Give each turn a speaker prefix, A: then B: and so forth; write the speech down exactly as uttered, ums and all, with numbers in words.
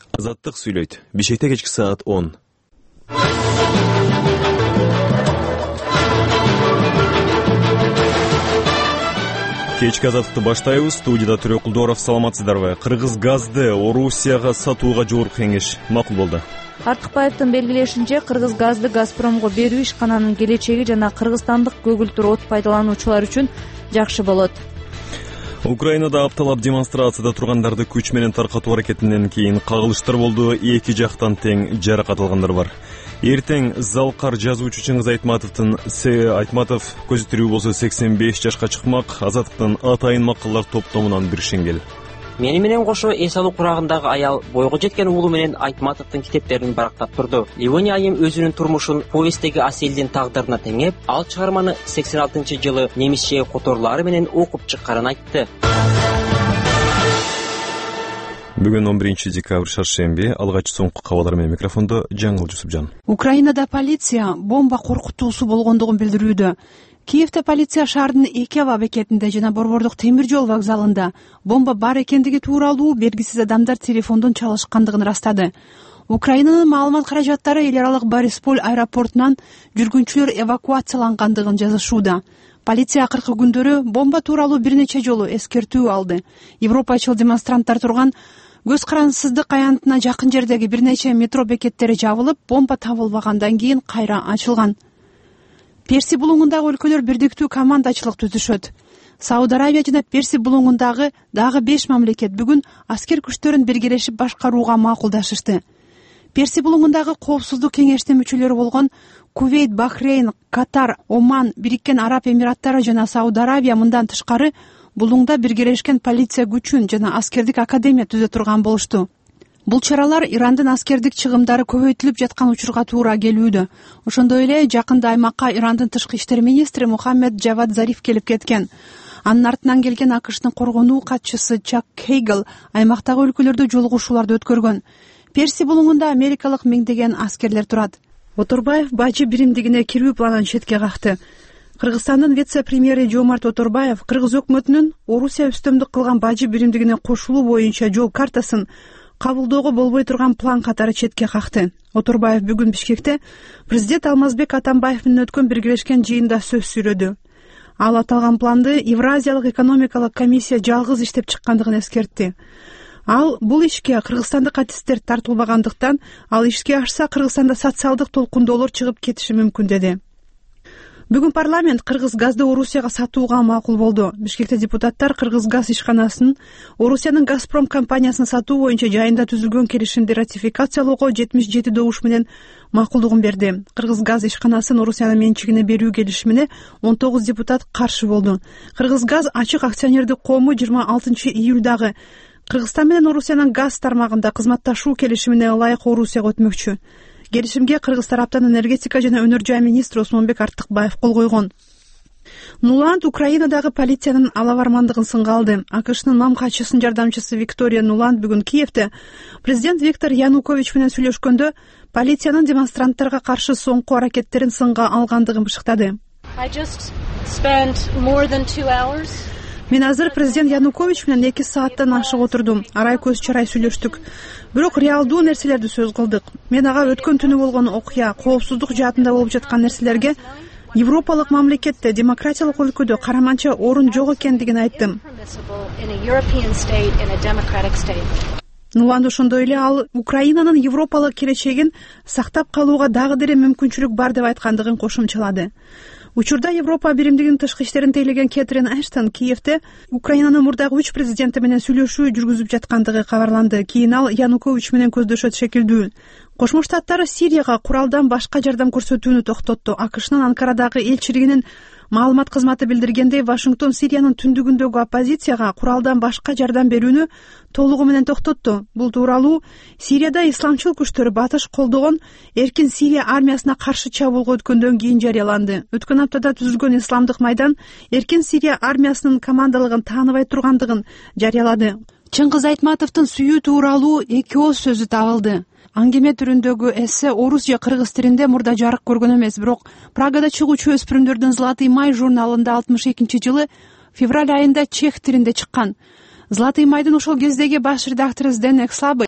A: Азаттык сүйлөйт. Бишкекте кечки саат он. Кечки азаттыкты баштайбыз. Студияда Түрө Кулдоров. Саламатсыздарбы? Кыргыз газды Орусияга сатууга жогорку кеңеш макул болду.
B: Артыкбаевдин белгилешинче, Кыргыз газды Газпромго берүү ишкананын келечеги жана кыргызстандык көгүлтүр от пайдалануучулар үчүн жакшы болот.
A: Украинада апталап демонстрацияда тургандарды күч менен таркатуу аракетинен кийин кагылыштар болду. Эки жактан тең жаракат алгандар бар. Эртең Залкар жазуучу Чыңгыз Айтматовдун Айтматов көзү тирүү болсо сексен беш жашка чыкмак. Азаттыктын атайын макалдар топтомунан бир шеңгел.
C: Мени менен кошо эс алуу курагындагы аял бойго жеткен уулу менен Айтматовдун китептерин барактап турду. Ливония айым өзүнүн турмушун повесттеги Аселдин тагдырына теңеп, ал чыгарманы сексен алтынчы жылы немисче которлары менен окуп чыкканын айтты.
A: Бүгүн он биринчи декабрь шаршемби. Алгач соңку кабарлар менен микрофондо Жаңыл Жусупжан.
D: Украинада полиция бомба коркутуусу болгондугун билдирүүдө. Киевде полиция шаардын эки аба бекетинде жана Борбордук темир жол вокзалында бомба бар экендиги тууралуу белгисиз адамдар телефондон чалышкандыгын ырастады. Украинанын маалымат каражаттары эл аралык Борисполь аэропортунан жүргүнчүлөр эвакуациялангандыгын жазышууда. Полиция акыркы күндөрү бомба тууралуу бир нече жолу эскертүү алды. Европачыл демонстранттар турган көз карансыздык аянтына жакын жердеги бир нече метро бекеттери жабылып, бомба табылбагандан кийин кайра ачылган. Перси булуңундагы өлкөлөр бирдиктүү командачылык түзүшөт. Сауд Арабия жана Перси булуңундагы дагы беш мамлекет бүгүн аскер күчтөрүн биргелешип башкарууга макулдашышты. Перси булуңундагы коопсуздук кеңештин мүчөлөрү болгон Кувейт, Бахрейн, Катар, Оман, Бириккен Араб Эмираттары жана Сауд Арабия мындан тышкары булуңда биргелешкен полиция күчүн жана аскердик академия түзө турган болушту. Бул чаралар Ирандын аскердик чыгымдары көбөйтүлүп жаткан учурга туура келүүдө. Ошондой эле жакында аймакка Ирандын тышкы иштер министри Мухаммед Джавад Зариф келип кеткен. Анын артынан келген АКШтын коргонуу катчысы Чак Хейгл аймактагы өлкөлөрдө жолугушууларды өткөргөн. Перси булуңунда америкалык миңдеген аскерлер турат. Оторбаев бажы биримдигине кирүү планын четке какты. Кыргызстандын вице-премьери Жомарт Оторбаев Кыргыз өкмөтүнүн Орусия үстөмдүк кылган бажы биримдигине кошулуу боюнча жол картасын кабылдоого болбой турган план катары четке какты. Оторбаев бүгүн Бишкекте президент Алмазбек Атамбаев менен өткөн биргелешкен жыйында сөз сүйлөдү. Ал аталган планды Евразиялык экономикалык комиссия жалгыз иштеп чыккандыгын эскертти. Ал бул ишке кыргызстандык артисттер тартылбагандыктан, ал ишке ашса Кыргызстанда социалдык толкундоолор чыгып кетиши мүмкүн деди. Бүгүн парламент Кыргыз газды Орусияга сатууга макул болду. Бишкекте депутаттар Кыргыз газ ишканасын Орусиянын Газпром компаниясын сатуу боюнча жайында түзүлгөн келишимди ратификациялоого жетимиш жети добуш менен макулдугун берди. Кыргыз газ ишканасын Орусиянын менчигине берүү келишимине он тогуз депутат каршы болду. Кыргыз газ ачык акционердик коому жыйырма алтынчы июлдагы Кыргызстан менен Орусиянын газ тармагында кызматташуу келишимине ылайык Орусияга өтмөкчү. Келишимге Кыргыз тараптан энергетика жана өнөр жай министри Осмонбек Артыкбаев кол койгон. Нуланд Украинадагы полициянын алабармандыгын сынга алды. АКШнын мам катчысынын жардамчысы Виктория Нуланд бүгүн Киевде президент Виктор Янукович менен сүйлөшкөндө полициянын демонстранттарга каршы соңку аракеттерин сынга алгандыгын бышыктады. Мен азыр президент Янукович менен эки сааттан ашык отурдум. Арай көз чарай сүйлөштүк. Бирок реалдуу нерселерди сөз кылдык. Мен ага өткөн түнү болгон окуя, коопсуздук жаатында болуп жаткан нерселерге Европалык мамлекетте, демократиялык өлкөдө караманча орун жок экендигин айттым. Нуланд ошондой эле ал Украинанын европалык келечегин сактап калууга дагы деле мүмкүнчүлүк бар деп айткандыгын кошумчалады. Учурда Европа биримдигинин тышкы иштерин тейлеген Кэтрин Эштон Киевде Украинанын мурдагы үч президенти менен сүйлөшүү жүргүзүп жаткандыгы кабарланды. Кийин ал Янукович менен көздөшөт шекилдүү. Кошмо Штаттар Сирияга куралдан башка жардам көрсөтүүнү токтотту. АКШнын Анкарадагы элчилигинин маалымат кызматы билдиргендей, Вашингтон Сириянын түндүгүндөгү оппозицияга куралдан башка жардам берүүнү толугу менен токтотту. Бул тууралуу Сирияда исламчыл күчтөр батыш колдогон Эркин Сирия армиясына каршы чабуулга өткөндөн кийин жарыяланды. Өткөн аптада түзүлгөн Исламдык майдан Эркин Сирия армиясынын командалыгын тааныбай тургандыгын жарыялады. Чыңгыз Айтматовдун сүйүү тууралуу эки ооз сөзү табылды. Аңгеме түрүндөгү эссе орус же кыргыз тилинде мурда жарык көргөн эмес, бирок Прагада чыгуучу өспүрүмдөрдүн Златый май журналында алтымыш экинчи жылы февраль айында чех тилинде чыккан. Златый майдын ошол кездеги баш редактору Зденек Слабый